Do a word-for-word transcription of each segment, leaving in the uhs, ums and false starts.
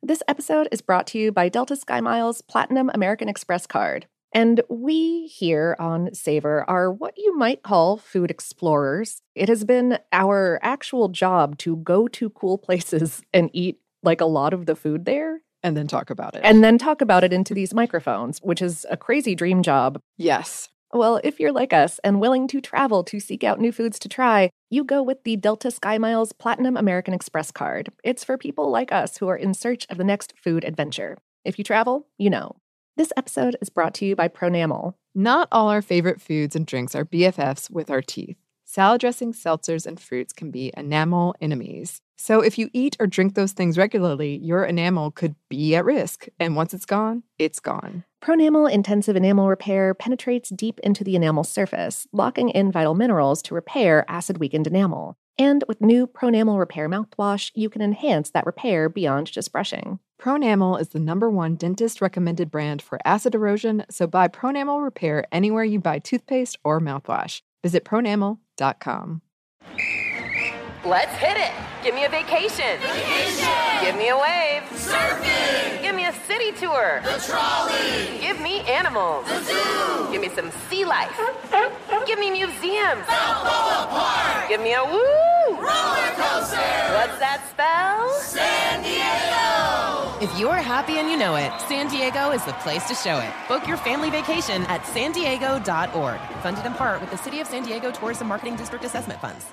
This episode is brought to you by Delta SkyMiles Platinum American Express card. And we here on Savor are what you might call food explorers. It has been our actual job to go to cool places and eat like a lot of the food there. And then talk about it. And then talk about it into these microphones, which is a crazy dream job. Yes. Well, if you're like us and willing to travel to seek out new foods to try, you go with the Delta SkyMiles Platinum American Express card. It's for people like us who are in search of the next food adventure. If you travel, you know. This episode is brought to you by Pronamel. Not all our favorite foods and drinks are B F Fs with our teeth. Salad dressings, seltzers, and fruits can be enamel enemies. So if you eat or drink those things regularly, your enamel could be at risk. And once it's gone, it's gone. Pronamel Intensive Enamel Repair penetrates deep into the enamel surface, locking in vital minerals to repair acid-weakened enamel. And with new Pronamel Repair mouthwash, you can enhance that repair beyond just brushing. Pronamel is the number one dentist-recommended brand for acid erosion, so buy Pronamel Repair anywhere you buy toothpaste or mouthwash. Visit pronamel dot com. Let's hit it. Give me a vacation. Vacation. Give me a wave. Surfing. Give me a city tour. The trolley. Give me animals. The zoo. Give me some sea life. Give me museums. Balboa Park. Give me a woo. Roller coaster. What's that spell? San Diego. If you're happy and you know it, San Diego is the place to show it. Book your family vacation at san diego dot org. Funded in part with the City of San Diego Tourism Marketing District Assessment Funds.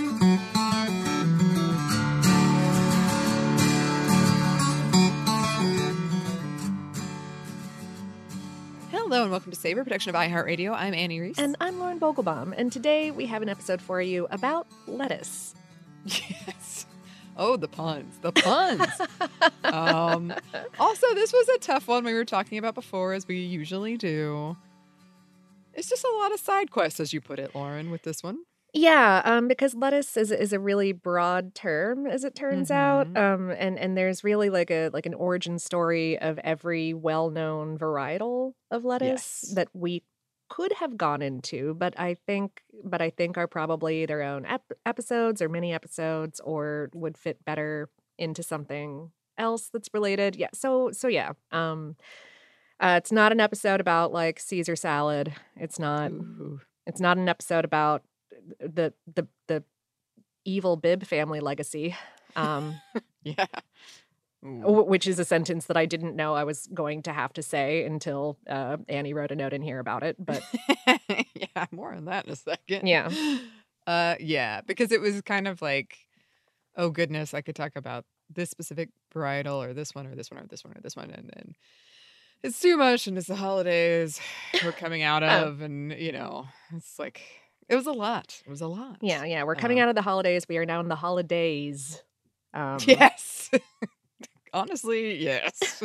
Hello and welcome to Savor, production of iHeartRadio. I'm Annie Reese. And I'm Lauren Vogelbaum, and today we have an episode for you about lettuce. Yes. Oh, the puns. The puns. um, also, this was a tough one we were talking about before, as we usually do. It's just a lot of side quests, as you put it, Lauren, with this one. Yeah, um, because lettuce is is a really broad term, as it turns Mm-hmm. out, um, and and there's really like a like an origin story of every well-known varietal of lettuce Yes. that we could have gone into, but I think but I think are probably their own ep- episodes or mini episodes, or would fit better into something else that's related. Yeah, so so yeah, um, uh, it's not an episode about like Caesar salad. It's not. Ooh. It's not an episode about the the the evil Bibb family legacy, um, Yeah. w- which is a sentence that I didn't know I was going to have to say until uh, Annie wrote a note in here about it. But Yeah, more on that in a second. Yeah. Uh, yeah, because it was kind of like, oh goodness, I could talk about this specific varietal or this one or this one or this one or this one, and then it's too much, and it's the holidays we're coming out Oh. of, and you know, it's like it was a lot. It was a lot. yeah, yeah, we're coming Um, out of the holidays. We are now in the holidays. Um, Yes. Honestly, yes.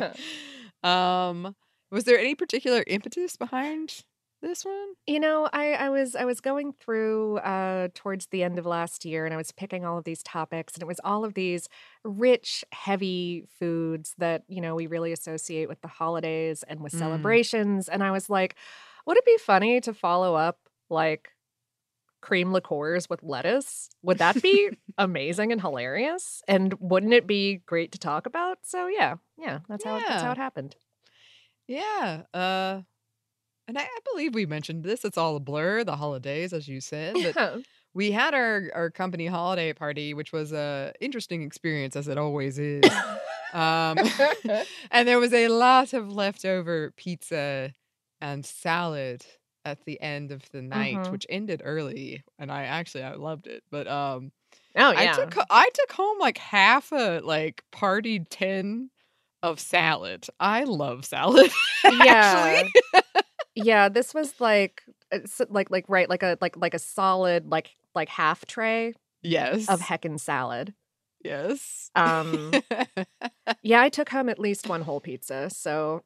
um, was there any particular impetus behind this one? You know, I, I was I was going through uh, towards the end of last year, and I was picking all of these topics, and it was all of these rich, heavy foods that you know we really associate with the holidays and with Mm. celebrations. And I was like, would it be funny to follow up like cream liqueurs with lettuce? Would that be amazing and hilarious? And wouldn't it be great to talk about? So yeah, yeah, that's how it, that's how Yeah. it happened. Yeah. Uh, and I, I believe we mentioned this. It's all a blur, the holidays, as you said. But we had our, our company holiday party, which was a interesting experience, as it always is. um, and there was a lot of leftover pizza and salad at the end of the night, Mhm. which ended early, and I actually I loved it. But um, Oh I yeah. took ho- I took home like half a like party tin of salad. I love salad. Yeah. actually. Yeah, this was like it's like like right like a like like a solid like like half tray Yes. of heckin' salad. Yes. Um yeah, I took home at least one whole pizza, so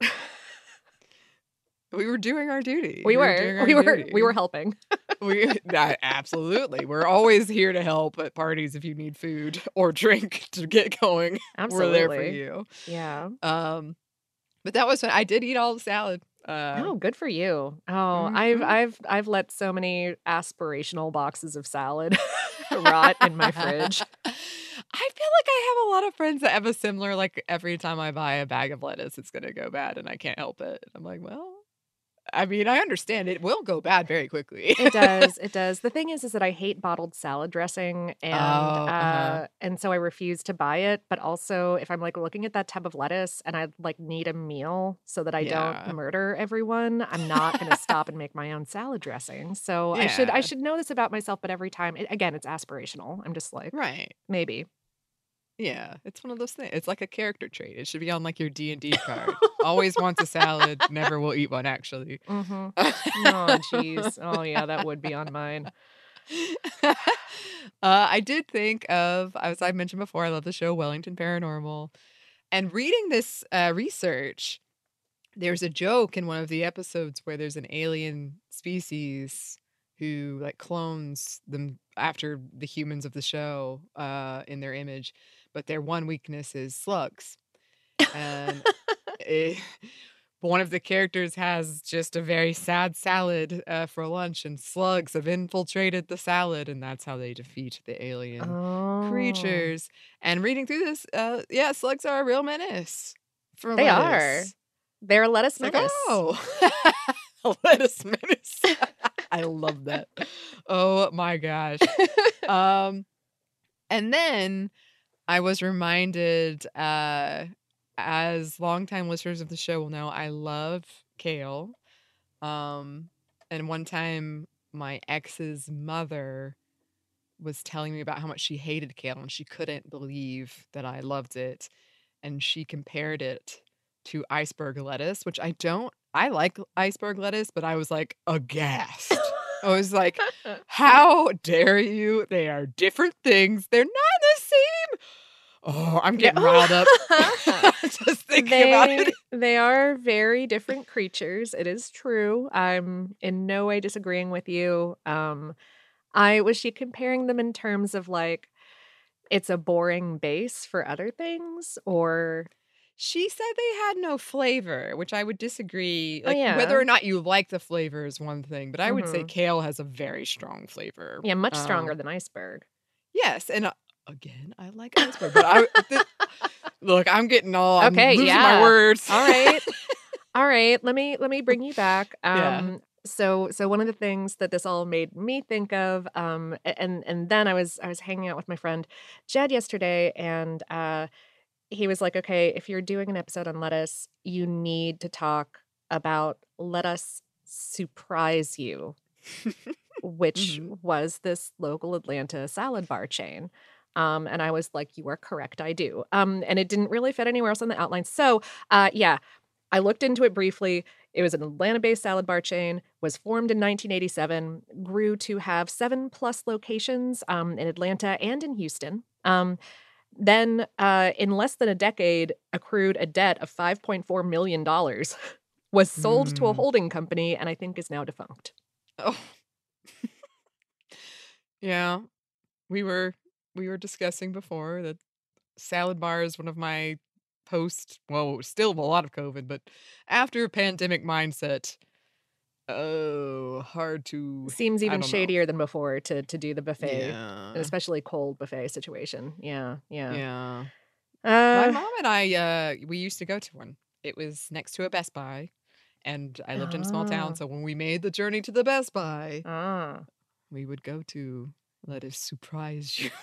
we were doing our duty. we were doing our we were duty. we were helping. We uh, absolutely. We're always here to help at parties if you need food or drink to get going. Absolutely. We're there for you. Yeah. Um, but that was fun. I did eat all the salad. Uh, Oh, good for you. Oh, I've Mhm. I've I've let so many aspirational boxes of salad rot in my fridge. I feel like I have a lot of friends that have a similar, like, every time I buy a bag of lettuce, it's gonna go bad, and I can't help it. I'm like, well, I mean, I understand it will go bad very quickly. It does, it does. The thing is is that I hate bottled salad dressing, and, Oh, uh-huh. uh, and so I refuse to buy it, but also, if I'm, like, looking at that tub of lettuce and I, like, need a meal so that I don't Yeah. murder everyone, I'm not gonna stop and make my own salad dressing. So I should I Yeah. should know this about myself, but every time it again, it's aspirational. I'm just like, Right. maybe. Yeah, it's one of those things. It's like a character trait. It should be on, like, your D and D card. Always wants a salad, never will eat one, actually. Mhm. Oh, jeez. Oh, yeah, that would be on mine. Uh, I did think of, as I mentioned before, I love the show Wellington Paranormal. And reading this uh, research, there's a joke in one of the episodes where there's an alien species who, like, clones them after the humans of the show uh, in their image, but their one weakness is slugs. And it, one of the characters has just a very sad salad uh, for lunch, and slugs have infiltrated the salad, and that's how they defeat the alien Oh. creatures. And reading through this, uh, yeah, slugs are a real menace for They are. lettuce. They're a lettuce It's like, menace. oh, a lettuce menace. I love that. Oh my gosh. Um, and then I was reminded, uh, as longtime listeners of the show will know, I love kale. Um, and one time my ex's mother was telling me about how much she hated kale and she couldn't believe that I loved it. And she compared it to iceberg lettuce, which I don't, I like iceberg lettuce, but I was like aghast. I was like, how dare you? They are different things. They're not the same. Oh, I'm getting riled up just thinking they, about it. They are very different creatures. It is true. I'm in no way disagreeing with you. Um, I was she comparing them in terms of like it's a boring base for other things, or she said they had no flavor, which I would disagree. Oh, Like yeah. whether or not you like the flavor is one thing, but I would say Mhm. kale has a very strong flavor. Yeah, much Um, stronger than iceberg. Yes, and uh, again, I like iceberg, but I th- look, I'm getting all I'm Okay, losing yeah. my words. All right. All right, let me let me bring you back. Um Yeah. so so one of the things that this all made me think of um a- and and then I was I was hanging out with my friend Jed yesterday, and uh he was like, "Okay, if you're doing an episode on lettuce, you need to talk about Let Us Surprise You," which Mhm. was this local Atlanta salad bar chain. Um, and I was like, "You are correct, I do." Um, and it didn't really fit anywhere else on the outline. So, uh, yeah, I looked into it briefly. It was an Atlanta-based salad bar chain, was formed in nineteen eighty-seven, grew to have seven plus locations um, in Atlanta and in Houston. Um, then, uh, in less than a decade, accrued a debt of five point four million dollars, was sold to a Mm. holding company, and I think is now defunct. Oh. Yeah. We were we were discussing before that salad bar is one of my post, well, still a lot of COVID, but after pandemic mindset. Oh, hard to Seems I even don't know. shadier than before to to do the buffet, Yeah. and especially cold buffet situation. Yeah, yeah. Yeah. My Uh, mom and I, uh, we used to go to one. It was next to a Best Buy, and I lived in a small town, Ah. so when we made the journey to the Best Buy, ah. we would go to Let Us Surprise You.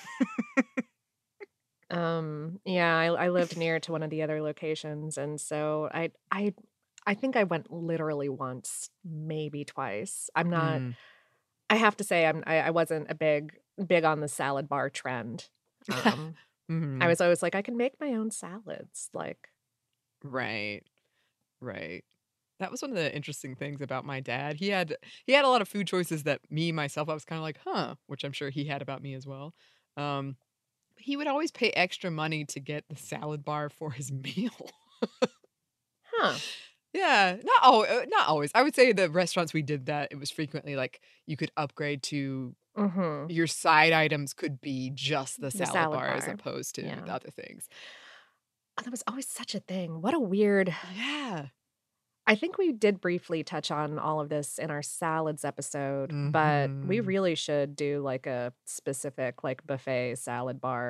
Um, yeah, I I lived near to one of the other locations, and so I I I think I went literally once, maybe twice. I'm not Mm. I have to say I'm I, I wasn't a big big on the salad bar trend. Um, I Mhm. was always like, I can make my own salads. Like, Right. Right. That was one of the interesting things about my dad. He had he had a lot of food choices that me myself I was kind of like, "Huh," which I'm sure he had about me as well. Um, he would always pay extra money to get the salad bar for his meal. huh. Yeah, not oh, uh, not always. I would say the restaurants we did that, it was frequently like you could upgrade to Mm-hmm. your side items could be just the The salad, salad bar, as bar. opposed to Yeah. the other things. Oh, that was always such a thing. What a weird. Yeah. I think we did briefly touch on all of this in our salads episode, but we Mhm. really should do like a specific like buffet salad bar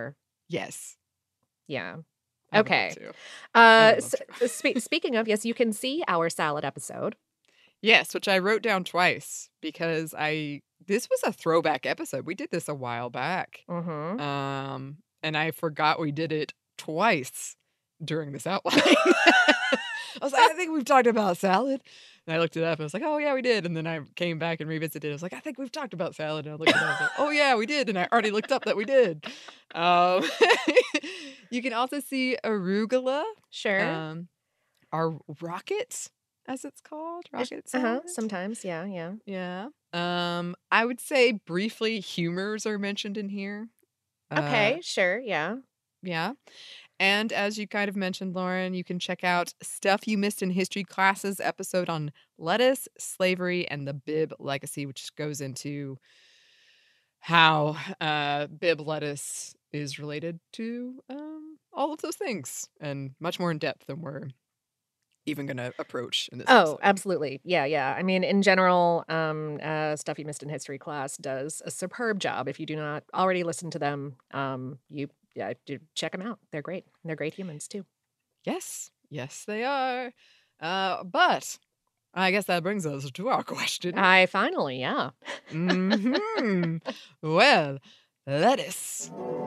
Yes. Yeah. I would love Okay. to. Uh, would love s- to. spe- speaking of, yes, you can see our salad episode. Yes, which I wrote down twice because I this was a throwback episode. We did this a while back. Mm-hmm. Um, and I forgot we did it twice during this outline. I was like, I think we've talked about salad. And I looked it up and I was like, oh yeah, we did. And then I came back and revisited it. I was like, I think we've talked about salad. And I looked it up and I was like, oh yeah, we did. And I already looked up that we did. Um, you can also see arugula. Sure. Um, our rocket, as it's called. Rocket uh-huh. salad. Sometimes, yeah, yeah. Yeah. Um, I would say briefly humors are mentioned in here. Okay, Uh, sure, yeah. yeah. And as you kind of mentioned, Lauren, you can check out Stuff You Missed in History Classes episode on lettuce, slavery, and the Bibb legacy, which goes into how uh, Bibb lettuce is related to um, all of those things and much more in depth than we're even going to approach in this Oh, episode. absolutely. Yeah, yeah. I mean, in general, um, uh, Stuff You Missed in History class does a superb job. If you do not already listen to them, um, you yeah, do check them out. They're great. They're great humans too. Yes, yes, they are. Uh, but I guess that brings us to our question. I finally, yeah. hmm Well, lettuce.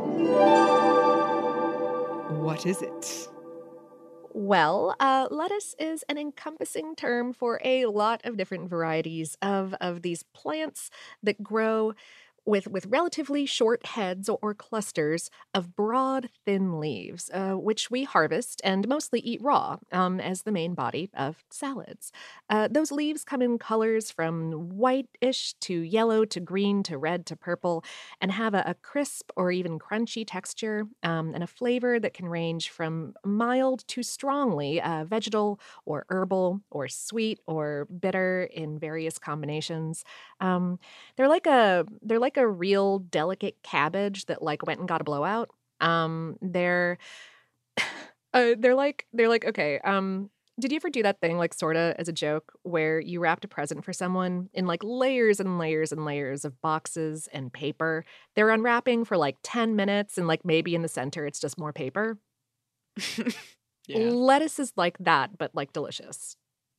What is it? Well, uh, lettuce is an encompassing term for a lot of different varieties of, of these plants that grow with, with relatively short heads or clusters of broad, thin leaves, uh, which we harvest and mostly eat raw um, as the main body of salads. Uh, those leaves come in colors from whitish to yellow to green to red to purple and have a, a crisp or even crunchy texture um, and a flavor that can range from mild to strongly uh, vegetal or herbal or sweet or bitter in various combinations. Um, they're like a they're like a real delicate cabbage that like went and got a blowout. Um, they're uh, they're like they're like okay. Um, did you ever do that thing, like sorta as a joke, where you wrapped a present for someone in like layers and layers and layers of boxes and paper? They're unwrapping for like ten minutes, and like maybe in the center it's just more paper. Yeah. Lettuce is like that, but like delicious.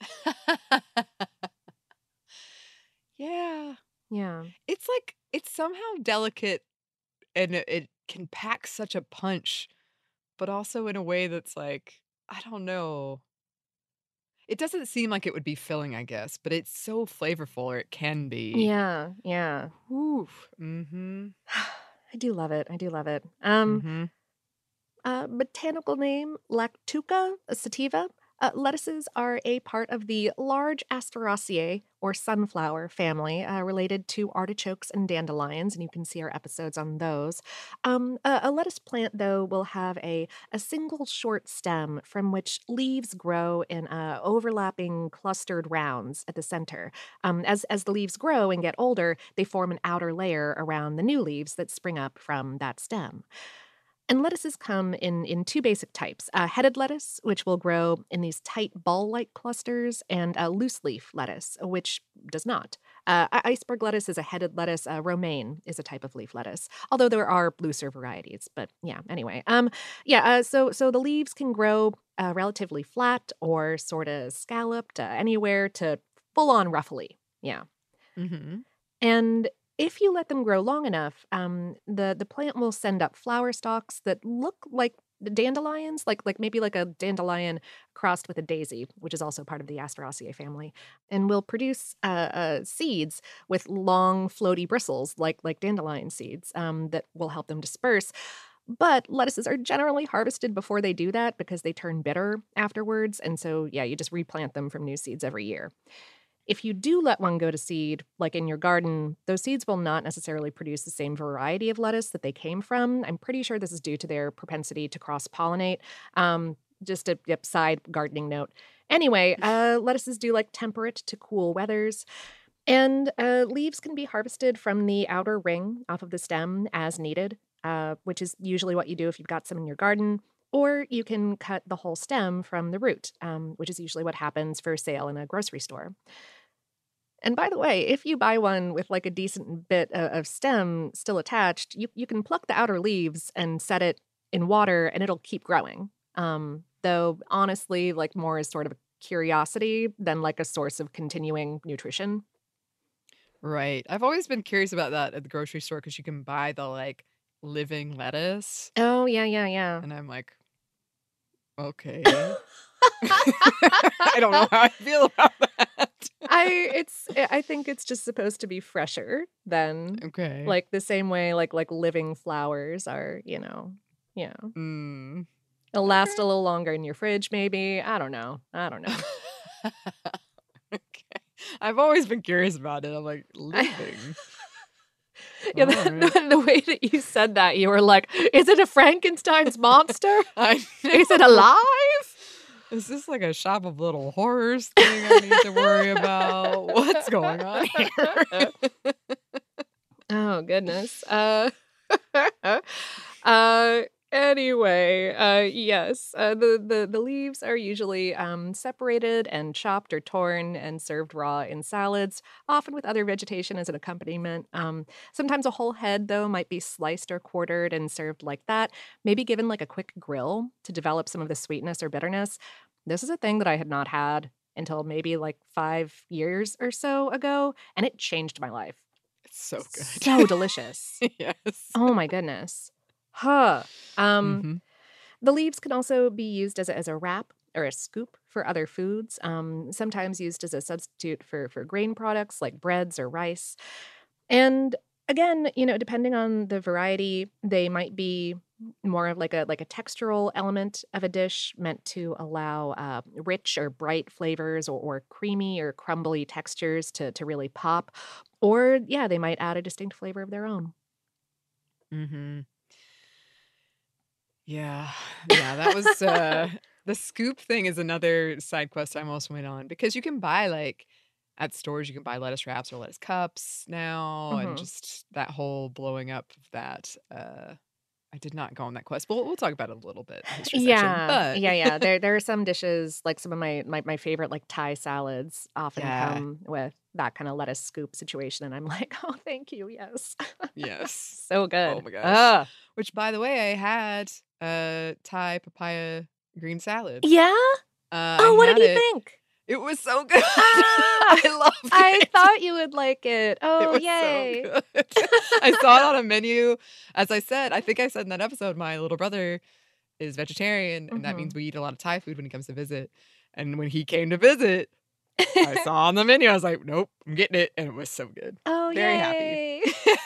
Yeah. Yeah. It's like, it's somehow delicate and it, it can pack such a punch, but also in a way that's like, I don't know. It doesn't seem like it would be filling, I guess, but it's so flavorful, or it can be. Yeah. Yeah. Ooh. Mm-hmm. I do love it. I do love it. Um, Mm-hmm. uh, botanical name Lactuca sativa. Uh, lettuces are a part of the large Asteraceae or sunflower family, uh, related to artichokes and dandelions, and you can see our episodes on those. Um, a, a lettuce plant, though, will have a, a single short stem from which leaves grow in uh, overlapping clustered rounds at the center. Um, as, as the leaves grow and get older, they form an outer layer around the new leaves that spring up from that stem. And lettuces come in, in two basic types, uh, headed lettuce, which will grow in these tight ball-like clusters, and uh, loose leaf lettuce, which does not. Uh, iceberg lettuce is a headed lettuce. Uh, romaine is a type of leaf lettuce, although there are looser varieties. But yeah, anyway. Um, yeah, uh, so, so the leaves can grow uh, relatively flat or sort of scalloped, uh, anywhere to full-on ruffly. Yeah. Mm-hmm. And if you let them grow long enough, um, the the plant will send up flower stalks that look like the dandelions, like like maybe like a dandelion crossed with a daisy, which is also part of the Asteraceae family, and will produce uh, uh, seeds with long, floaty bristles, like like dandelion seeds, um, that will help them disperse. But lettuces are generally harvested before they do that because they turn bitter afterwards, and so yeah, you just replant them from new seeds every year. If you do let one go to seed, like in your garden, those seeds will not necessarily produce the same variety of lettuce that they came from. I'm pretty sure this is due to their propensity to cross-pollinate. Um, just a yep, side gardening note. Anyway, uh, lettuces do like temperate to cool weathers. And uh, leaves can be harvested from the outer ring off of the stem as needed, uh, which is usually what you do if you've got some in your garden. Or you can cut the whole stem from the root, um, which is usually what happens for sale in a grocery store. And by the way, if you buy one with like a decent bit of, of stem still attached, you, you can pluck the outer leaves and set it in water and it'll keep growing. Um, though honestly, like more as sort of a curiosity than like a source of continuing nutrition. Right. I've always been curious about that at the grocery store because you can buy the like living lettuce. Oh, yeah, yeah, yeah. And I'm like, okay. I don't know how I feel about that. I it's I think it's just supposed to be fresher than Okay. like the same way like like living flowers are, you know. Yeah. Mm. It'll last a little longer in your fridge, maybe. I don't know. I don't know. Okay. I've always been curious about it. I'm like, living. Yeah, the, Alright. the, the way that you said that, you were like, is it a Frankenstein's monster? I Is it know. alive? Is this like a shop of little horrors thing I need to worry about? What's going on here? Oh, goodness. Uh, uh, anyway, uh, yes, uh, the, the, the leaves are usually um, separated and chopped or torn and served raw in salads, often with other vegetation as an accompaniment. Um, sometimes a whole head, though, might be sliced or quartered and served like that, maybe given like a quick grill to develop some of the sweetness or bitterness. This is a thing that I had not had until maybe like five years or so ago, and it changed my life. It's so good. So delicious. Yes. Oh my goodness. Huh. Um, Mhm. The leaves can also be used as a, as a wrap or a scoop for other foods, um, sometimes used as a substitute for, for grain products like breads or rice. And again, you know, depending on the variety, they might be more of like a like a textural element of a dish meant to allow uh, rich or bright flavors or, or creamy or crumbly textures to to really pop. Or yeah, they might add a distinct flavor of their own. Mm-hmm. Yeah. Yeah, that was uh the scoop thing is another side quest I'm also went on because you can buy like at stores you can buy lettuce wraps or lettuce cups now and Mhm. just that whole blowing up of that. Uh I did not go on that quest. But we'll, we'll talk about it a little bit in the history section. Yeah, But yeah, yeah. There there are some dishes, like some of my my, my favorite like Thai salads often Yeah. come with that kind of lettuce scoop situation. And I'm like, oh, thank you. Yes. yes. So good. Oh my gosh. Ah. Which by the way, I had a Thai papaya green salad. Yeah? Uh, Oh, I what had did you it. think? It was so good. Ah, I loved I it. thought you would like it. It Oh, was yay. so good. I saw it on a menu. As I said, I think I said in that episode, my little brother is vegetarian, and that Mhm. means we eat a lot of Thai food when he comes to visit. And when he came to visit, I saw on the menu, I was like, nope, I'm getting it. And it was so good. Oh, Very yay.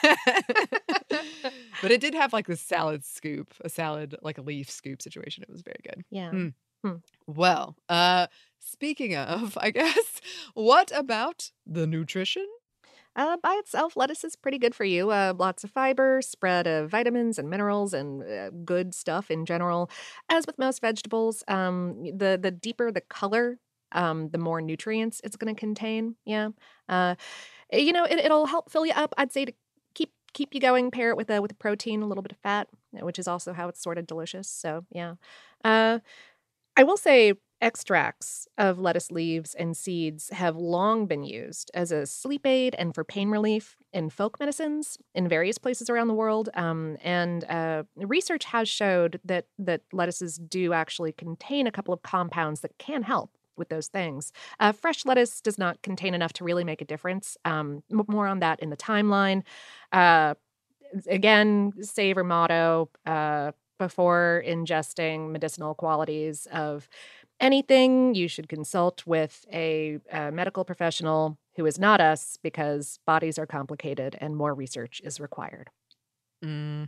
happy. But it did have like this salad scoop, a salad, like a leaf scoop situation. It was very good. Yeah. Hmm. Hmm. Well, uh, speaking of, I guess, what about the nutrition? Uh, by itself, lettuce is pretty good for you. Uh, lots of fiber, spread of vitamins and minerals, and uh, good stuff in general. As with most vegetables, um, the the deeper the color, um, the more nutrients it's going to contain. Yeah, uh, you know, it, it'll help fill you up. I'd say to keep keep you going. Pair it with a with a protein, a little bit of fat, which is also how it's sort of delicious. So yeah, uh, I will say extracts of lettuce leaves and seeds have long been used as a sleep aid and for pain relief in folk medicines in various places around the world. Um, and uh, research has showed that that lettuces do actually contain a couple of compounds that can help with those things. Uh, fresh lettuce does not contain enough to really make a difference. Um, m- more on that in the timeline. Uh, again, savor motto. Uh, before ingesting medicinal qualities of anything, you should consult with a, a medical professional who is not us because bodies are complicated and more research is required. Hmm.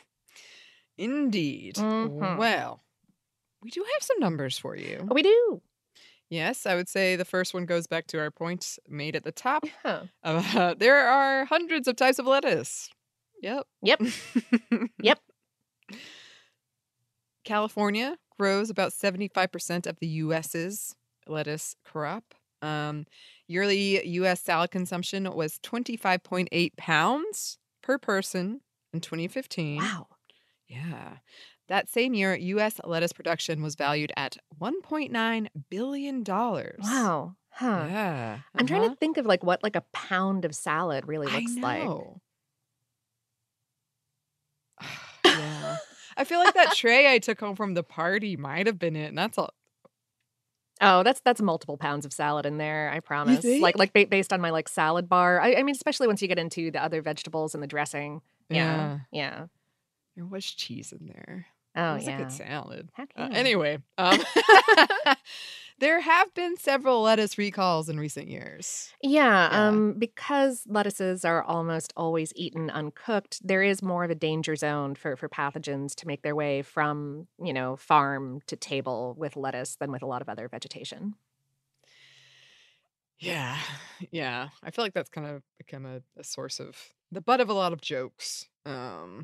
Indeed. Mhm. Well, we do have some numbers for you. We do. Yes, I would say the first one goes back to our point made at the top. Yeah. Uh, there are hundreds of types of lettuce. Yep. Yep. Yep. California grows about seventy-five percent of the U S's lettuce crop. Um, yearly U S salad consumption was twenty-five point eight pounds per person in twenty fifteen. Wow. Yeah. That same year, U S lettuce production was valued at one point nine billion dollars. Wow. Huh. Yeah. I'm trying uh-huh. to think of like what like a pound of salad really I looks like. know. Yeah. I feel like that tray I took home from the party might have been it, and that's all. Oh, that's that's multiple pounds of salad in there, I You promise. Like think? like ba based on my, like, salad bar. I I mean, especially once you get into the other vegetables and the dressing. Yeah, Yeah. yeah. There was cheese in there. Oh, It was a good yeah. salad. Heck Uh, yeah. anyway, um, there have been several lettuce recalls in recent years. Yeah, Yeah. um, because lettuces are almost always eaten uncooked, there is more of a danger zone for for pathogens to make their way from, you know, farm to table with lettuce than with a lot of other vegetation. Yeah, yeah. I feel like that's kind of become a, a source of the butt of a lot of jokes. Um,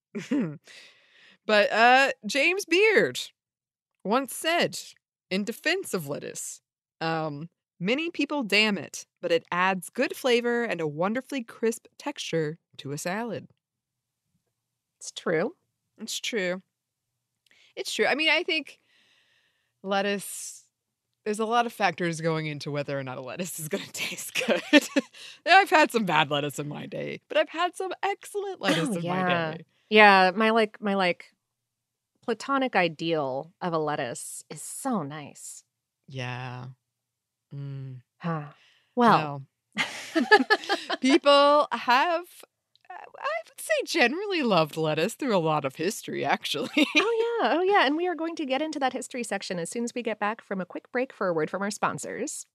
but uh, James Beard once said in defense of lettuce, um, many people damn it, but it adds good flavor and a wonderfully crisp texture to a salad. It's true. It's true. It's true. I mean, I think lettuce, there's a lot of factors going into whether or not a lettuce is going to taste good. I've had some bad lettuce in my day, but I've had some excellent lettuce Oh, in my yeah. day. Yeah, my, like my, like, platonic ideal of a lettuce is so nice. Yeah. Mm. Huh. Well, Well, people have, I would say, generally loved lettuce through a lot of history, actually. oh, yeah. Oh, yeah. And we are going to get into that history section as soon as we get back from a quick break for a word from our sponsors.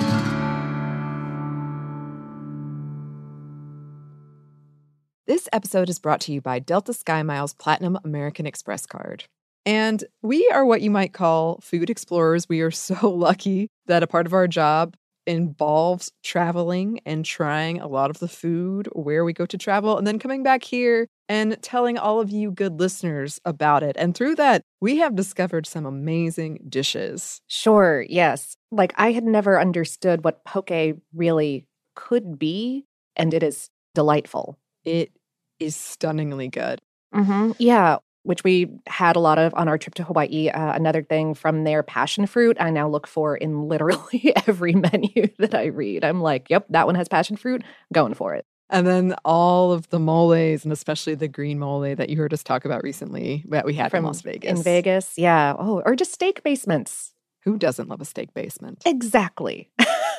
This episode is brought to you by Delta SkyMiles Platinum American Express card. And we are what you might call food explorers. We are so lucky that a part of our job involves traveling and trying a lot of the food where we go to travel and then coming back here and telling all of you good listeners about it. And through that, we have discovered some amazing dishes. Sure, yes. Like, I had never understood what poke really could be, and it is delightful. It is stunningly good. Mm-hmm. Yeah, which we had a lot of on our trip to Hawaii. Uh, another thing from their passion fruit, I now look for in literally every menu that I read. I'm like, yep, that one has passion fruit, going for it. And then all of the moles, and especially the green mole that you heard us talk about recently that we had From in Las Vegas. In Vegas, yeah. Oh, or just steak basements. Who doesn't love a steak basement? Exactly.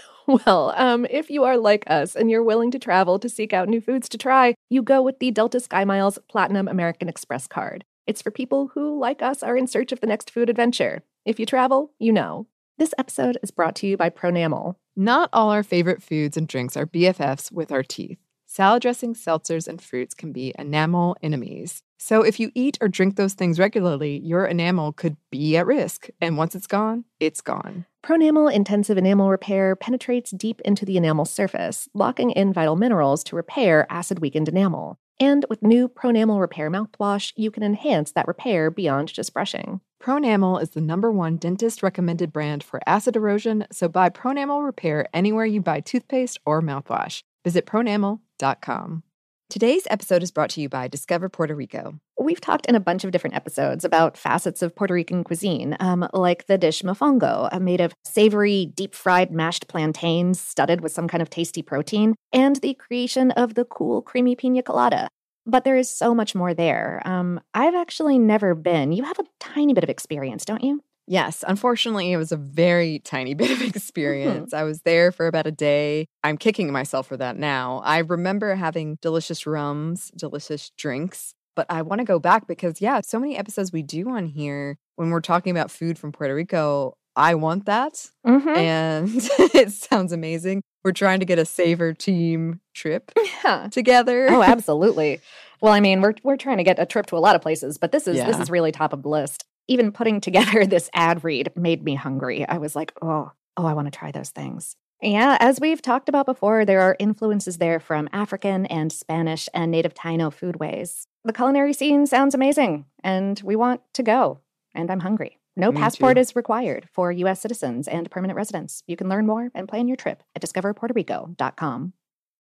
Well, um, if you are like us and you're willing to travel to seek out new foods to try, you go with the Delta SkyMiles Platinum American Express card. It's for people who, like us, are in search of the next food adventure. If you travel, you know. This episode is brought to you by Pronamel. Not all our favorite foods and drinks are B F Fs with our teeth. Salad dressings, seltzers, and fruits can be enamel enemies. So if you eat or drink those things regularly, your enamel could be at risk. And once it's gone, it's gone. Pronamel Intensive Enamel Repair penetrates deep into the enamel surface, locking in vital minerals to repair acid-weakened enamel. And with new Pronamel Repair mouthwash, you can enhance that repair beyond just brushing. Pronamel is the number one dentist-recommended brand for acid erosion, so buy Pronamel Repair anywhere you buy toothpaste or mouthwash. Visit pronamel dot com. Today's episode is brought to you by Discover Puerto Rico. We've talked in a bunch of different episodes about facets of Puerto Rican cuisine, um, like the dish mofongo, uh, made of savory, deep-fried mashed plantains studded with some kind of tasty protein, and the creation of the cool, creamy pina colada. But there is so much more there. Um, I've actually never been. You have a tiny bit of experience, don't you? Yes, unfortunately, it was a very tiny bit of experience. I was there for about a day. I'm kicking myself for that now. I remember having delicious rums, delicious drinks, but I want to go back because, yeah, so many episodes we do on here when we're talking about food from Puerto Rico. I want that, Mm-hmm. and it sounds amazing. We're trying to get a Savor team trip Yeah. together. Oh, absolutely. Well, I mean, we're we're trying to get a trip to a lot of places, but this is this Yeah. is really top of the list. Even putting together this ad read made me hungry. I was like, oh, oh, I want to try those things. Yeah, as we've talked about before, there are influences there from African and Spanish and native Taino foodways. The culinary scene sounds amazing, and we want to go. And I'm hungry. No Me passport too. is required for U S citizens and permanent residents. You can learn more and plan your trip at discover puerto rico dot com.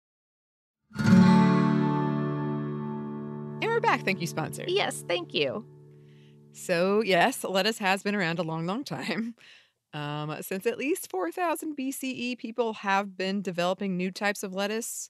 And we're back. Thank you, sponsor. Yes, thank you. So, yes, lettuce has been around a long, long time. Um, since at least four thousand B C E, people have been developing new types of lettuce.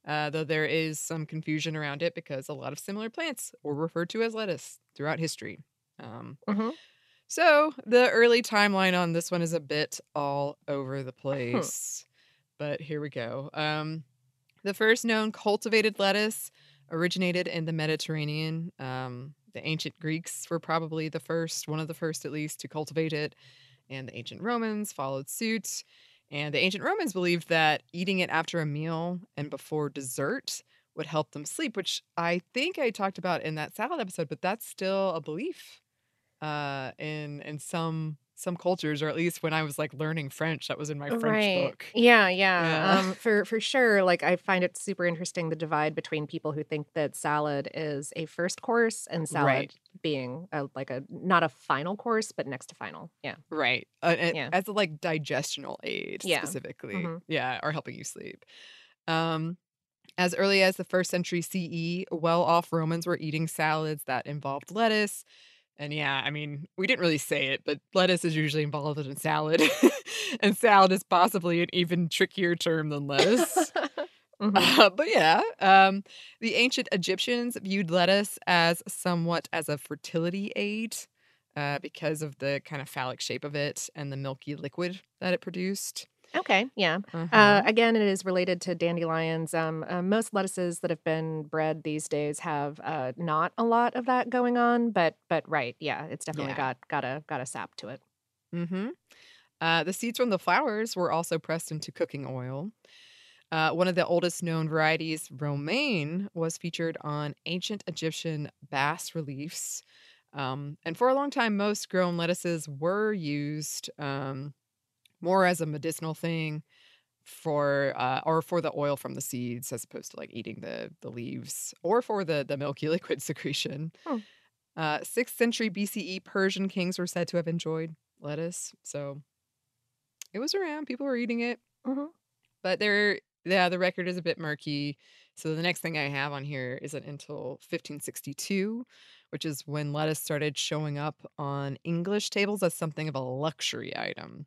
uh, though there is some confusion around it because a lot of similar plants were referred to as lettuce throughout history. Um, Mm-hmm. so the early timeline on this one is a bit all over the Hmm. place, but here we go. Um, the first known cultivated lettuce originated in the Mediterranean. Um, the ancient Greeks were probably the first, one of the first at least, to cultivate it, and the ancient Romans followed suit. And the ancient Romans believed that eating it after a meal and before dessert would help them sleep, which I think I talked about in that salad episode, but that's still a belief uh, in in some some cultures, or at least when I was like learning French, that was in my French Right. book. Yeah, yeah. Yeah. Um, for for sure. Like I find it super interesting the divide between people who think that salad is a first course and salad Right. being a, like a not a final course, but next to final. Yeah. Right. Uh, and Yeah. as a like digestional aid Yeah. specifically. Mhm. Yeah, or helping you sleep. Um, as early as the first century C E, well-off Romans were eating salads that involved lettuce. And yeah, I mean, we didn't really say it, but lettuce is usually involved in salad. And salad is possibly an even trickier term than lettuce. Mhm. Uh, but yeah, um, the ancient Egyptians viewed lettuce as somewhat as a fertility aid uh, because of the kind of phallic shape of it and the milky liquid that it produced. Okay, yeah. Uh, Uh-huh. again, it is related to dandelions. Um, uh, most lettuces that have been bred these days have uh, not a lot of that going on, but but right, yeah, it's definitely Yeah. got got a got a sap to it. Mm-hmm. Uh, the seeds from the flowers were also pressed into cooking oil. Uh, one of the oldest known varieties, romaine, was featured on ancient Egyptian bas reliefs. Um, and for a long time, most grown lettuces were used um, more as a medicinal thing for uh, or for the oil from the seeds as opposed to like eating the the leaves or for the the milky liquid secretion. Hmm. Uh, sixth century B C E Persian kings were said to have enjoyed lettuce, so it was around. People were eating it. Mhm. But there, yeah, the record is a bit murky. So the next thing I have on here isn't until fifteen sixty-two, which is when lettuce started showing up on English tables as something of a luxury item.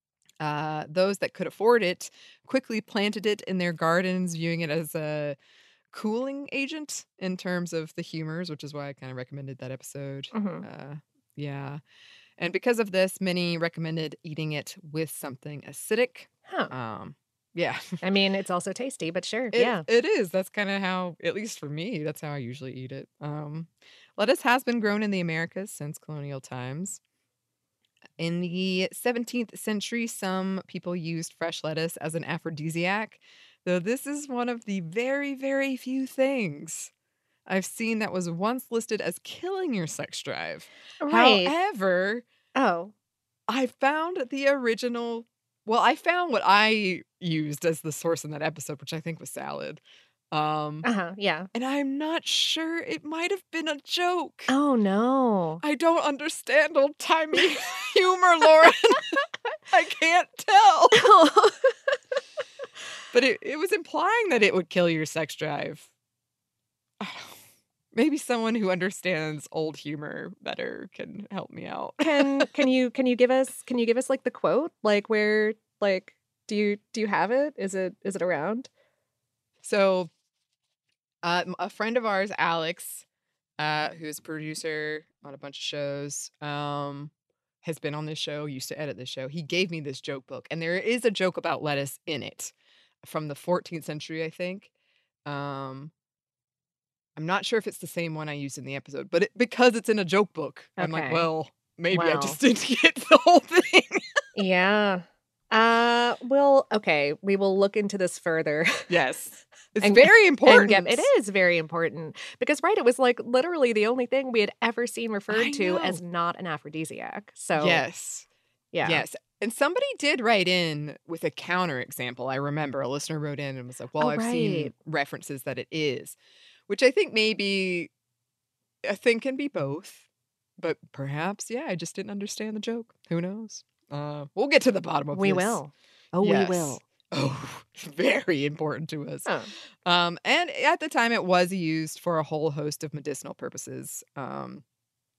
Uh, those that could afford it quickly planted it in their gardens, viewing it as a cooling agent in terms of the humors, which is why I kind of recommended that episode. Mhm. Uh, yeah. And because of this, many recommended eating it with something acidic. Huh. Um, yeah. I mean, it's also tasty, but sure, It yeah. it is. That's kind of how, at least for me, that's how I usually eat it. Um, lettuce has been grown in the Americas since colonial times. In the seventeenth century, some people used fresh lettuce as an aphrodisiac, though this is one of the very, very few things I've seen that was once listed as killing your sex drive. Right. However, Oh. I found the original. Well, I found what I used as the source in that episode, which I think was salad. Um, Uh-huh. Yeah. and I'm not sure. It might have been a joke. Oh no. I don't understand old timey humor, Lauren. I can't tell. But it, it was implying that it would kill your sex drive. Maybe someone who understands old humor better can help me out. can can you can you give us can you give us like the quote? Like where like do you do you have it? Is it is it around? So, uh, a friend of ours, Alex, uh, who's a producer on a bunch of shows, um, has been on this show, used to edit this show. He gave me this joke book, and there is a joke about lettuce in it from the fourteenth century, I think. Um, I'm not sure if it's the same one I used in the episode, but it, because it's in a joke book, I'm like, Okay. well, maybe I Wow. just didn't get the whole thing. Yeah. Uh well, okay, we will look into this further. Yes. It's And- very And important. get, it is very important because right, it was like literally the only thing we had ever seen referred I to know. as not an aphrodisiac. So Yes. yeah. Yes. And somebody did write in with a counter example. I remember a listener wrote in and was like, well, Oh, I've seen right. references that it is, which I think maybe a thing can be both. But perhaps, yeah, I just didn't understand the joke. Who knows? Uh, we'll get to the bottom of We this. will. Oh, Yes. we will. Oh, very important to us. Huh. Um, and at the time, it was used for a whole host of medicinal purposes. Um,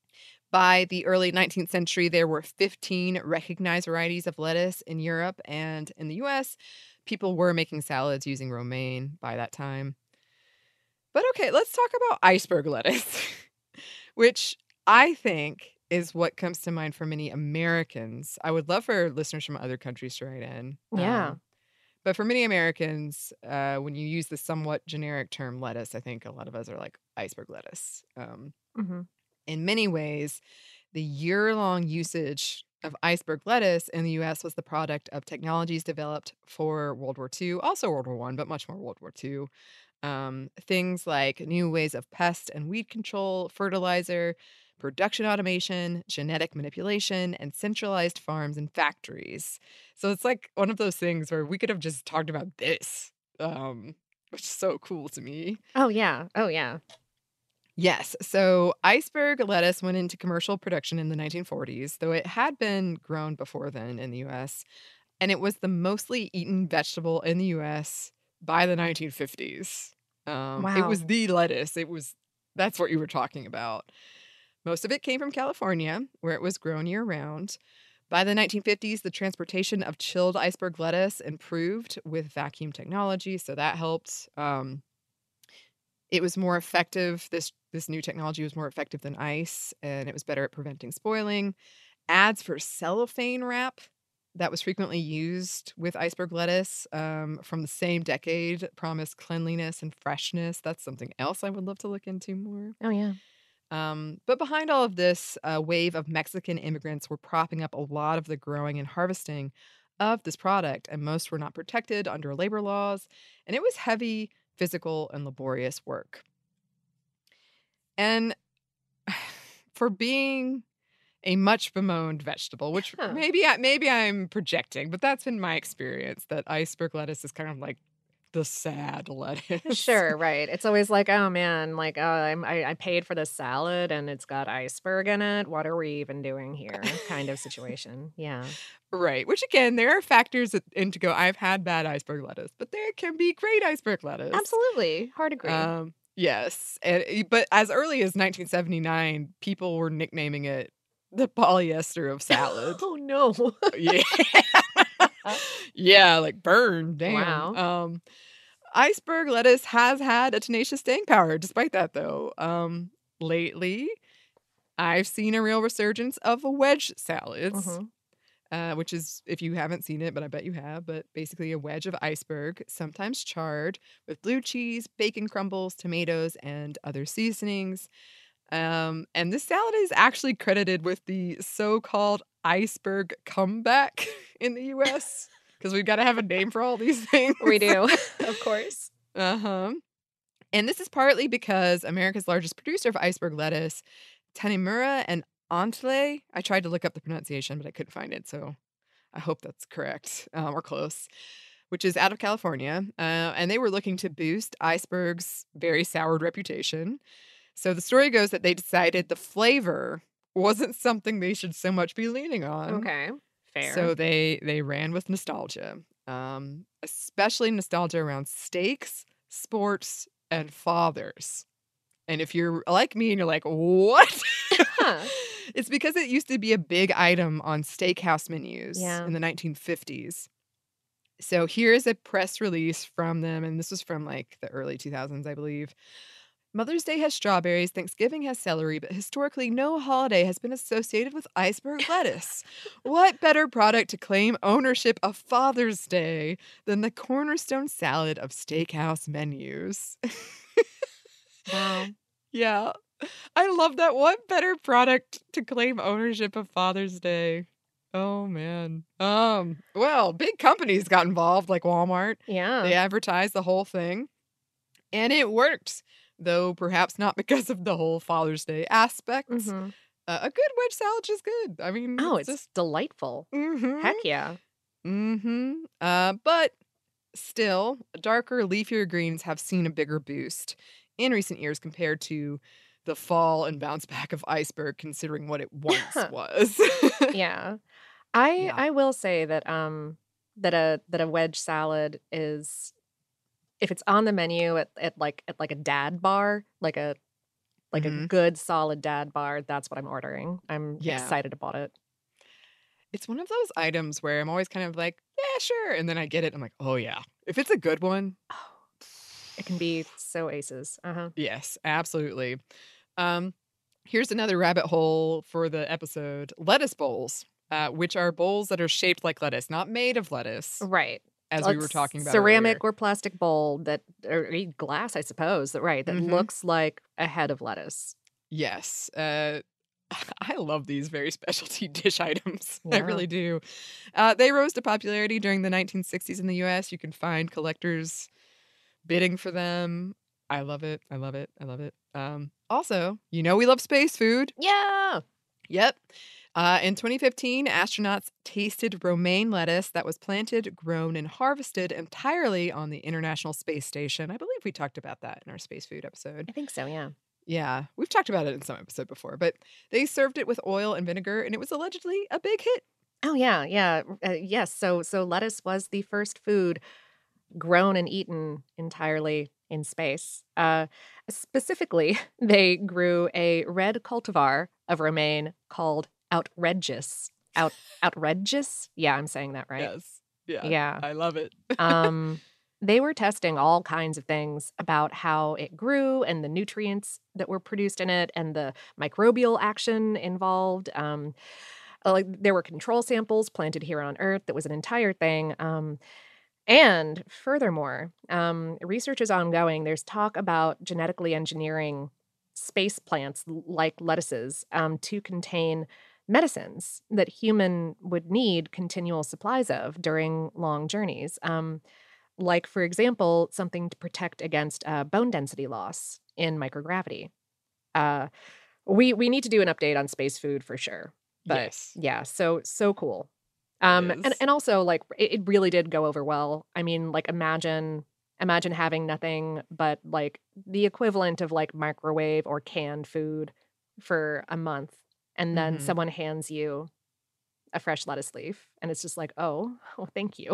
By the early nineteenth century, there were fifteen recognized varieties of lettuce in Europe, and in the U S, people were making salads using romaine by that time. But okay, let's talk about iceberg lettuce, which I think is what comes to mind for many Americans. I would love for listeners from other countries to write in. Yeah. Um, but for many Americans, uh, when you use the somewhat generic term lettuce, I think a lot of us are like iceberg lettuce. Um, hmm in many ways, the year-long usage of iceberg lettuce in the U S was the product of technologies developed for World War Two, also World War One, but much more World War Two. Um, things like new ways of pest and weed control, fertilizer, production automation, genetic manipulation, and centralized farms and factories. So it's like one of those things where we could have just talked about this, um, which is so cool to me. Oh, yeah. Oh, yeah. Yes. So iceberg lettuce went into commercial production in the nineteen forties, though it had been grown before then in the U S. And it was the mostly eaten vegetable in the U S by the nineteen fifties. Um, it Wow. was the lettuce. It was, that's what you were talking about. Most of it came from California, where it was grown year round. By the nineteen fifties, the transportation of chilled iceberg lettuce improved with vacuum technology, so that helped. Um, it was more effective. This this new technology was more effective than ice, and it was better at preventing spoiling. Ads for cellophane wrap that was frequently used with iceberg lettuce um, from the same decade promised cleanliness and freshness. That's something else I would love to look into more. Oh, yeah. Um, but behind all of this, a wave of Mexican immigrants were propping up a lot of the growing and harvesting of this product, and most were not protected under labor laws, and it was heavy, physical, and laborious work. And for being a much bemoaned vegetable, which Huh. maybe I, maybe I'm projecting, but that's been my experience, that iceberg lettuce is kind of like the sad lettuce. Sure, right. It's always like, oh man, like oh, I'm, I, I paid for this salad and it's got iceberg in it. What are we even doing here? Kind of situation. Yeah. Right. Which again, there are factors that into go. I've had bad iceberg lettuce, but there can be great iceberg lettuce. Absolutely. Hard agree. Um, yes. And but as early as nineteen seventy-nine, people were nicknaming it the polyester of salad. Oh no. Yeah. Yeah, like burn. Damn. Wow. Um iceberg lettuce has had a tenacious staying power despite that though. Um lately, I've seen a real resurgence of wedge salads. Mhm. Uh, which is, if you haven't seen it, but I bet you have, but basically a wedge of iceberg, sometimes charred, with blue cheese, bacon crumbles, tomatoes, and other seasonings. Um, and this salad is actually credited with the so-called iceberg comeback in the U S because we've got to have a name for all these things. We do. Of course. Uh-huh. And this is partly because America's largest producer of iceberg lettuce, Tanimura and Antle. I tried to look up the pronunciation, but I couldn't find it, so I hope that's correct um, or close, which is out of California. Uh, and they were looking to boost iceberg's very soured reputation. So the story goes that they decided the flavor wasn't something they should so much be leaning on. Okay. Fair. So they they ran with nostalgia, um, especially nostalgia around steaks, sports, and fathers. And if you're like me and you're like, what? Huh. It's because it used to be a big item on steakhouse menus Yeah. in the nineteen fifties. So here's a press release from them, and this was from like the early two thousands, I believe. Mother's Day has strawberries, Thanksgiving has celery, but historically no holiday has been associated with iceberg lettuce. What better product to claim ownership of Father's Day than the cornerstone salad of steakhouse menus? Wow. Yeah. I love that. What better product to claim ownership of Father's Day? Oh man. Um, well, big companies got involved like Walmart. Yeah. They advertised the whole thing. And it worked, though perhaps not because of the whole Father's Day aspect. Mhm. Uh, a good wedge salad is good. I mean, Oh, it's it's just delightful. mhm. Heck yeah. Mm-hmm. Uh, but still, darker, leafier greens have seen a bigger boost in recent years compared to the fall and bounce back of iceberg, considering what it once was. Yeah. I Yeah. I will say that um that a that a wedge salad is, if it's on the menu at, at like at like a dad bar, like a like Mhm. a good solid dad bar, that's what I'm ordering. I'm Yeah. excited about it. It's one of those items where I'm always kind of like, yeah, sure. And then I get it. I'm like, oh, yeah. If it's a good one, Oh, it can be so aces. Uh-huh. yes, absolutely. Um, here's another rabbit hole for the episode: lettuce bowls, uh, which are bowls that are shaped like lettuce, not made of lettuce, Right. as Like we were talking about ceramic earlier. or plastic bowl that, or e- glass, I suppose. That right, that Mhm. looks like a head of lettuce. Yes. Uh, I love these very specialty dish items. I Yeah. really do. Uh, they rose to popularity during the nineteen sixties in the U S. You can find collectors bidding for them. I love it. I love it. I love it. Um, also, you know we love space food. Yeah. Yep. Uh, in twenty fifteen, astronauts tasted romaine lettuce that was planted, grown, and harvested entirely on the International Space Station. I believe we talked about that in our space food episode. I think so, yeah. Yeah, we've talked about it in some episode before, but they served it with oil and vinegar, and it was allegedly a big hit. Oh yeah, yeah. Uh, yes, so so lettuce was the first food grown and eaten entirely in space. Uh, specifically, they grew a red cultivar of romaine called outrageous. Out outrageous? Yeah, I'm saying that right. Yes. Yeah. Yeah. I love it. Um, they were testing all kinds of things about how it grew and the nutrients that were produced in it and the microbial action involved. Um, uh, like there were control samples planted here on Earth. That was an entire thing. Um, and furthermore, um, research is ongoing. There's talk about genetically engineering space plants l- like lettuces um, to contain medicines that human would need continual supplies of during long journeys. Um, like, for example, something to protect against uh, bone density loss in microgravity. Uh, we we need to do an update on space food for sure. But Yes. yeah, so so cool. Um, and is. and also like it, it really did go over well. I mean, like imagine imagine having nothing but like the equivalent of like microwave or canned food for a month, and then Mhm. someone hands you a fresh lettuce leaf, and it's just like, oh, oh, thank you.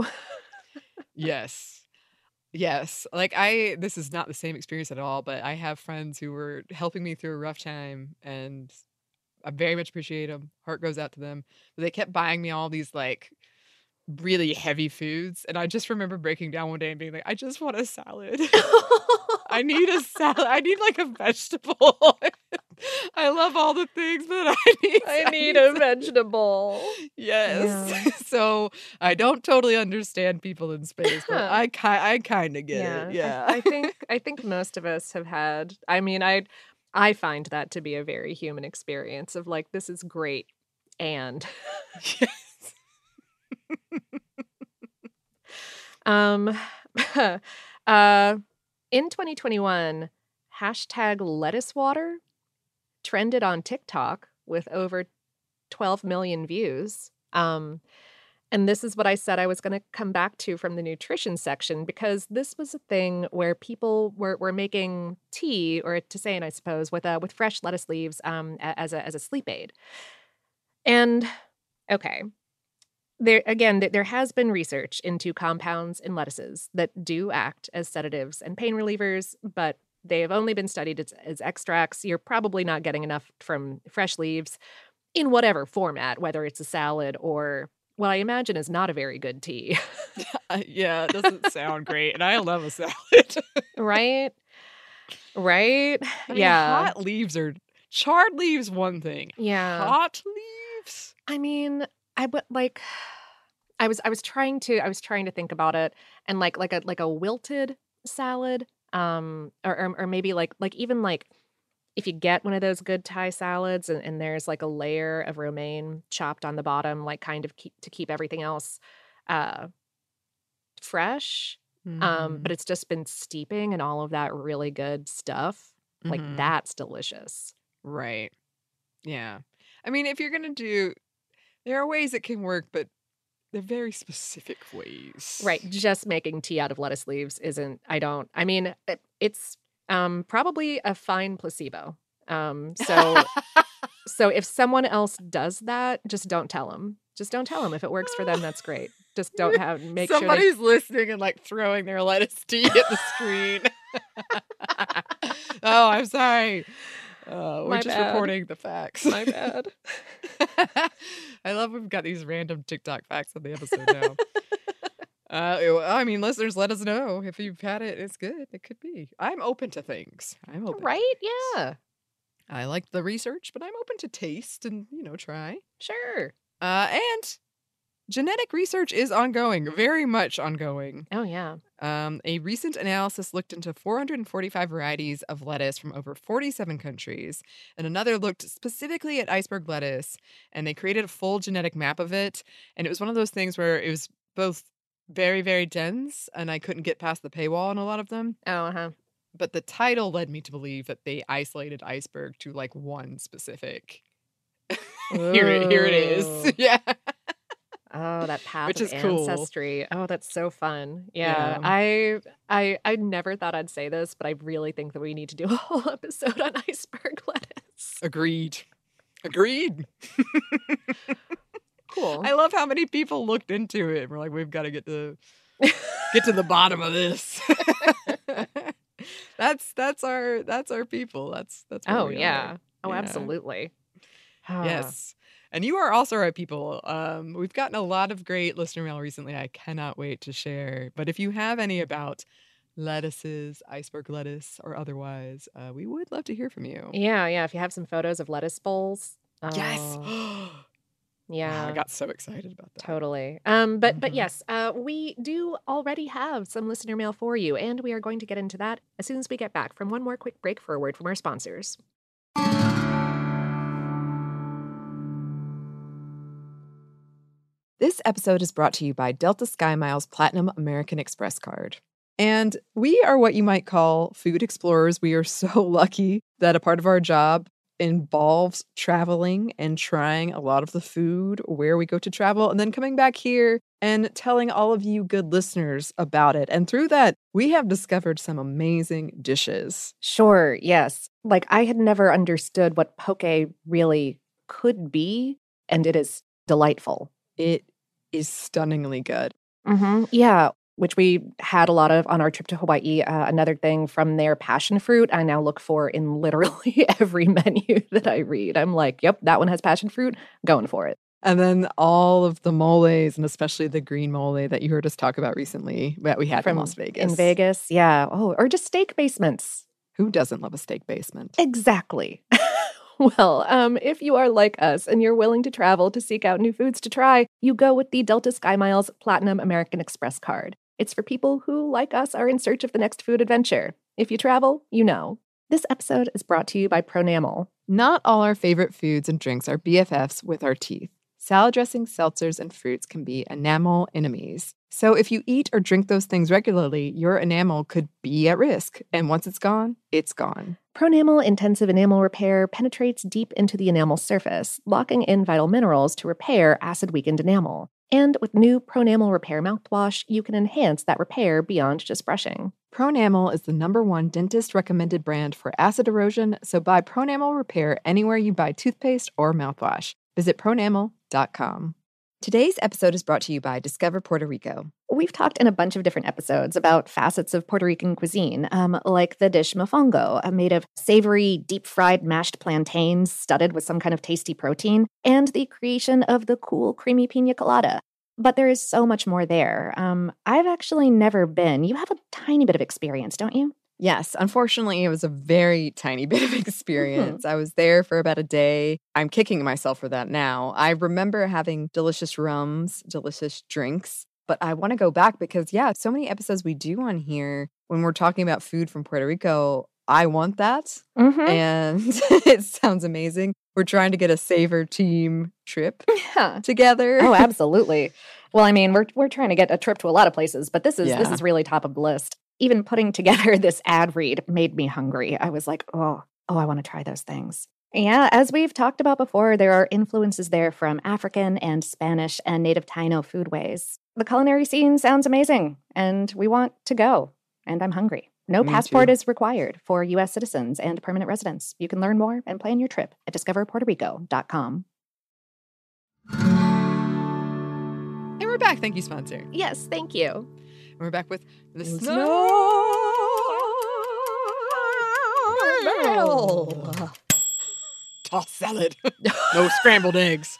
Yes. Yes. Like I this is not the same experience at all, but I have friends who were helping me through a rough time, and I very much appreciate them. Heart goes out to them. But they kept buying me all these like really heavy foods, and I just remember breaking down one day and being like, I just want a salad. I need a salad. I need like a vegetable. I love all the things, but I need I need a vegetable. Yes. Yeah. So I don't totally understand people in space, but Huh. I ki- I kind of get Yeah, it. I- Yeah. I, think I think most of us have had. I mean, I I find that to be a very human experience of like, this is great, and Yes. um, uh, in twenty twenty-one, hashtag lettuce water trended on TikTok with over twelve million views. Um, and this is what I said I was going to come back to from the nutrition section, because this was a thing where people were, were making tea or tisane, I suppose, with uh, with fresh lettuce leaves um, a- as a as a sleep aid. And okay, there again, th- there has been research into compounds in lettuces that do act as sedatives and pain relievers, but they have only been studied as, as extracts. You're probably not getting enough from fresh leaves in whatever format, whether it's a salad or what I imagine is not a very good tea. Uh, yeah, it doesn't sound great, and I love a salad. Right? Right? I mean, Yeah. hot leaves are charred leaves. One thing. Yeah. Hot leaves. I mean, I would like I was I was trying to I was trying to think about it, and like like a like a wilted salad, um or or, or maybe like like even like if you get one of those good Thai salads and, and there's like a layer of romaine chopped on the bottom, like kind of keep, to keep everything else uh fresh. Um, but Mhm. it's just been steeping in all of that really good stuff. Like Mhm. that's delicious. Right. Yeah. I mean, if you're gonna do, there are ways it can work, but they're very specific ways. Right. Just making tea out of lettuce leaves isn't, I don't, I mean, it, it's um, probably a fine placebo. Um, so, so if someone else does that, just don't tell them. Just don't tell them. If it works for them, that's great. Just don't have, make sure they, Somebody's listening and like throwing their lettuce tea at the screen. Oh, I'm sorry. Uh, we're My just bad. reporting the facts. My bad. I love we've got these random TikTok facts on the episode now. uh, it- I mean, listeners, let us know if you've had it. It's good. It could be. I'm open to things. I'm open. to Right? things. Yeah. I like the research, but I'm open to taste and, you know, try. Sure. Uh, and genetic research is ongoing, very much ongoing. Oh, yeah. Um, a recent analysis looked into four hundred forty-five varieties of lettuce from over forty-seven countries, and another looked specifically at iceberg lettuce, and they created a full genetic map of it. And it was one of those things where it was both very, very dense, and I couldn't get past the paywall on a lot of them. Oh, uh-huh. But the title led me to believe that they isolated iceberg to like one specific. here, it, here it is. Ooh. Yeah. Oh, that path Which of is cool. ancestry. Oh, that's so fun. Yeah. Yeah. I I I never thought I'd say this, but I really think that we need to do a whole episode on iceberg lettuce. Agreed. Agreed. Cool. I love how many people looked into it. We're like, we've got to get to get to the bottom of this. that's that's our that's our people. That's that's what Oh, we yeah. are. Oh, Yeah. absolutely. Ah. Yes. And you are also our people. Um, we've gotten a lot of great listener mail recently. I cannot wait to share. But if you have any about lettuces, iceberg lettuce, or otherwise, uh, we would love to hear from you. Yeah, yeah. If you have some photos of lettuce bowls. Yes. Oh, Wow, yeah. I got so excited about that. Totally. Um, but but Mhm. yes, uh, we do already have some listener mail for you, and we are going to get into that as soon as we get back from one more quick break for a word from our sponsors. This episode is brought to you by Delta SkyMiles Platinum American Express card. And we are what you might call food explorers. We are so lucky that a part of our job involves traveling and trying a lot of the food where we go to travel and then coming back here and telling all of you good listeners about it. And through that, we have discovered some amazing dishes. Sure, yes. Like I had never understood what poke really could be, and it is delightful. It is stunningly good. Mm-hmm. Yeah, which we had a lot of on our trip to Hawaii. Uh, another thing from their passion fruit, I now look for in literally every menu that I read. I'm like, yep, that one has passion fruit, going for it. And then all of the moles, and especially the green mole that you heard us talk about recently that we had From in Las Vegas. In Vegas, yeah. Oh, or just steak basements. Who doesn't love a steak basement? Exactly. Well, um, if you are like us and you're willing to travel to seek out new foods to try, you go with the Delta SkyMiles Platinum American Express card. It's for people who, like us, are in search of the next food adventure. If you travel, you know. This episode is brought to you by Pronamel. Not all our favorite foods and drinks are B F Fs with our teeth. Salad dressings, seltzers, and fruits can be enamel enemies. So if you eat or drink those things regularly, your enamel could be at risk. And once it's gone, it's gone. Pronamel Intensive Enamel Repair penetrates deep into the enamel surface, locking in vital minerals to repair acid-weakened enamel. And with new Pronamel Repair mouthwash, you can enhance that repair beyond just brushing. Pronamel is the number one dentist-recommended brand for acid erosion, so buy Pronamel Repair anywhere you buy toothpaste or mouthwash. Visit pronamel dot com. Today's episode is brought to you by Discover Puerto Rico. We've talked in a bunch of different episodes about facets of Puerto Rican cuisine, um, like the dish mofongo, uh, made of savory, deep-fried mashed plantains studded with some kind of tasty protein, and the creation of the cool, creamy pina colada. But there is so much more there. Um, I've actually never been. You have a tiny bit of experience, don't you? Yes, unfortunately, it was a very tiny bit of experience. I was there for about a day. I'm kicking myself for that now. I remember having delicious rums, delicious drinks, but I want to go back because, yeah, so many episodes we do on here when we're talking about food from Puerto Rico. I want that, Mm-hmm. and it sounds amazing. We're trying to get a Savor team trip Yeah. together. Oh, absolutely. Well, I mean, we're we're trying to get a trip to a lot of places, but this is this Yeah. is really top of the list. Even putting together this ad read made me hungry. I was like, oh, oh, I want to try those things. Yeah, as we've talked about before, there are influences there from African and Spanish and native Taino foodways. The culinary scene sounds amazing, and we want to go. And I'm hungry. No Me passport too. is required for U S citizens and permanent residents. You can learn more and plan your trip at discover puerto rico dot com. And we're back. Thank you, sponsor. Yes, thank you. We're back with the Snow snow. Bell. tossed salad. No scrambled eggs.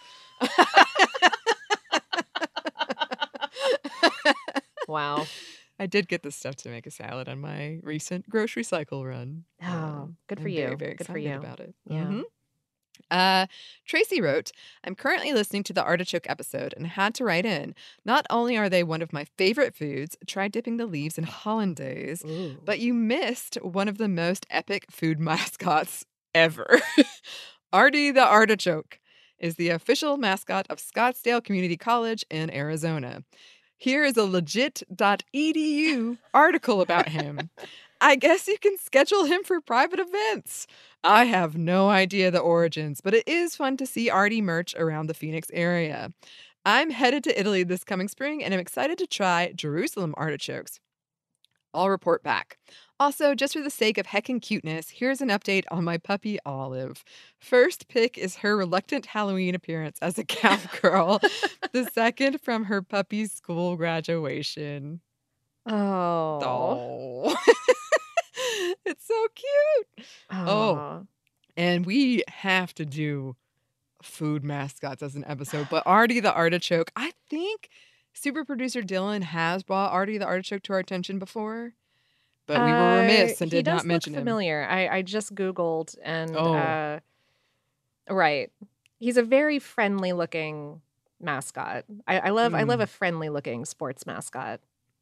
Wow. I did get this stuff to make a salad on my recent grocery cycle run. Oh, Um, good for I'm you. very, very Good for excited you. about it. Yeah. Mhm. Uh, Tracy wrote, I'm currently listening to the artichoke episode and had to write in. Not only are they one of my favorite foods, try dipping the leaves in hollandaise, Ooh. but you missed one of the most epic food mascots ever. Artie the Artichoke is the official mascot of Scottsdale Community College in Arizona. Here is a legit dot e d u article about him. I guess you can schedule him for private events. I have no idea the origins, but it is fun to see Artie merch around the Phoenix area. I'm headed to Italy this coming spring and I'm excited to try Jerusalem artichokes. I'll report back. Also, just for the sake of heckin' cuteness, here's an update on my puppy Olive. First pick is her reluctant Halloween appearance as a cowgirl. The second from her puppy's school graduation. Oh. Oh. It's so cute. Oh. And we have to do food mascots as an episode. But Artie the Artichoke, I think super producer Dylan has brought Artie the Artichoke to our attention before. But we were remiss and uh, did not mention him. He does look familiar. I, I just Googled and, oh. uh, right. He's a very friendly looking mascot. I, I love mm. I love a friendly looking sports mascot.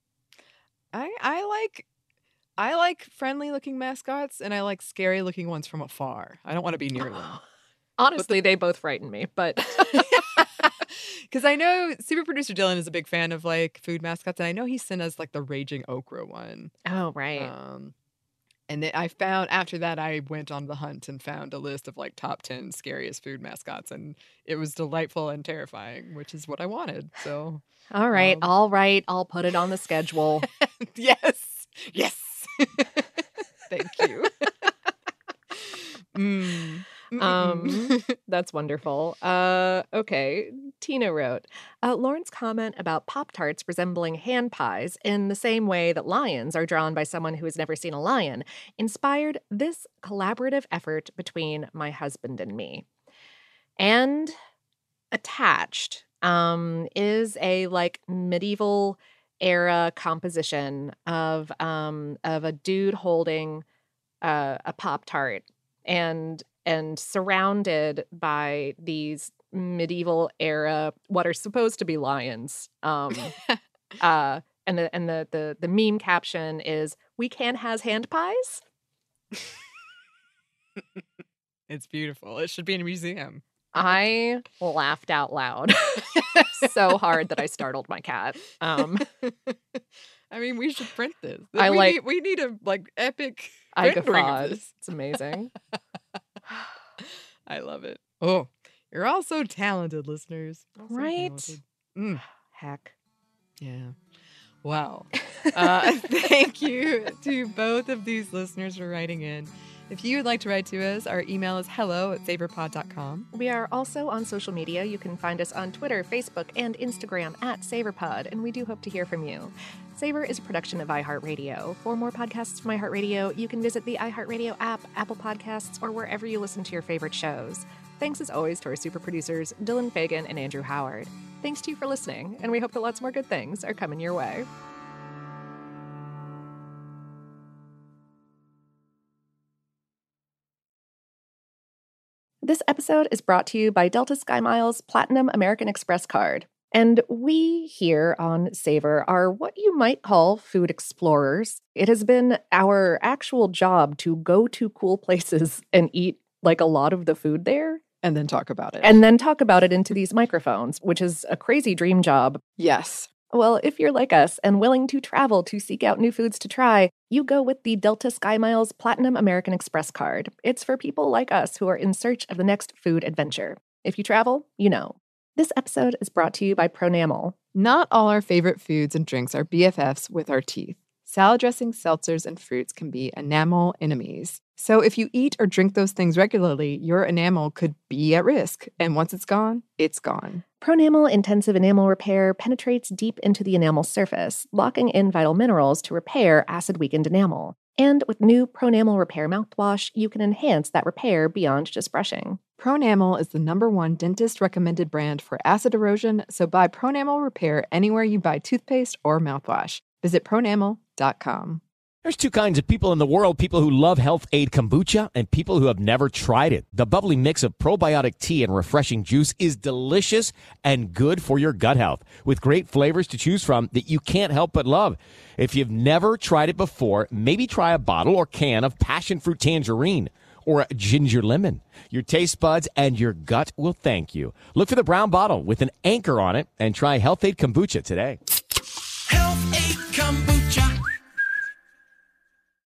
I I like I like friendly looking mascots and I like scary looking ones from afar. I don't want to be near them. Honestly, the- they both frighten me, but because I know super producer Dylan is a big fan of like food mascots, and I know he sent us like the Raging Okra one. Oh, right. Um, and then I found after that I went on the hunt and found a list of like top ten scariest food mascots, and it was delightful and terrifying, which is what I wanted. So, all right, um, all right, I'll put it on the schedule. Yes, yes. Thank you. mm. Um, that's wonderful. Uh, okay. Tina wrote, uh, Lauren's comment about Pop-Tarts resembling hand pies in the same way that lions are drawn by someone who has never seen a lion inspired this collaborative effort between my husband and me. And attached um, is a like medieval era composition of um, of a dude holding uh, a Pop-Tart and and surrounded by these medieval era what are supposed to be lions. Um, uh, and the and the, the the meme caption is "We can has hand pies." It's beautiful. It should be in a museum. I laughed out loud so hard that I startled my cat. Um, I mean, we should print this. I we like. Need, we need a like epic. I guffawed. It's amazing. I love it. Oh, you're all so talented, listeners. So right? Talented. Mm. Heck. Yeah. Wow. Uh, thank you to both of these listeners for writing in. If you would like to write to us, our email is hello at saverpod dot com. We are also on social media. You can find us on Twitter, Facebook, and Instagram at SaverPod, and we do hope to hear from you. Savor is a production of iHeartRadio. For more podcasts from iHeartRadio, you can visit the iHeartRadio app, Apple Podcasts, or wherever you listen to your favorite shows. Thanks as always to our super producers, Dylan Fagan and Andrew Howard. Thanks to you for listening, and we hope that lots more good things are coming your way. This episode is brought to you by Delta SkyMiles Platinum American Express card. And we here on Savor are what you might call food explorers. It has been our actual job to go to cool places and eat like a lot of the food there. And then talk about it. And then talk about it into these microphones, which is a crazy dream job. Yes. Well, if you're like us and willing to travel to seek out new foods to try, you go with the Delta SkyMiles Platinum American Express card. It's for people like us who are in search of the next food adventure. If you travel, you know. This episode is brought to you by Pronamel. Not all our favorite foods and drinks are B F Fs with our teeth. Salad dressings, seltzers, and fruits can be enamel enemies. So if you eat or drink those things regularly, your enamel could be at risk. And once it's gone, it's gone. Pronamel Intensive Enamel Repair penetrates deep into the enamel surface, locking in vital minerals to repair acid-weakened enamel. And with new Pronamel Repair mouthwash, you can enhance that repair beyond just brushing. Pronamel is the number one dentist-recommended brand for acid erosion, so buy Pronamel Repair anywhere you buy toothpaste or mouthwash. Visit pronamel dot com. There's two kinds of people in the world, people who love Health Aid Kombucha and people who have never tried it. The bubbly mix of probiotic tea and refreshing juice is delicious and good for your gut health, with great flavors to choose from that you can't help but love. If you've never tried it before, maybe try a bottle or can of passion fruit tangerine or a ginger lemon. Your taste buds and your gut will thank you. Look for the brown bottle with an anchor on it and try Health Aid Kombucha today.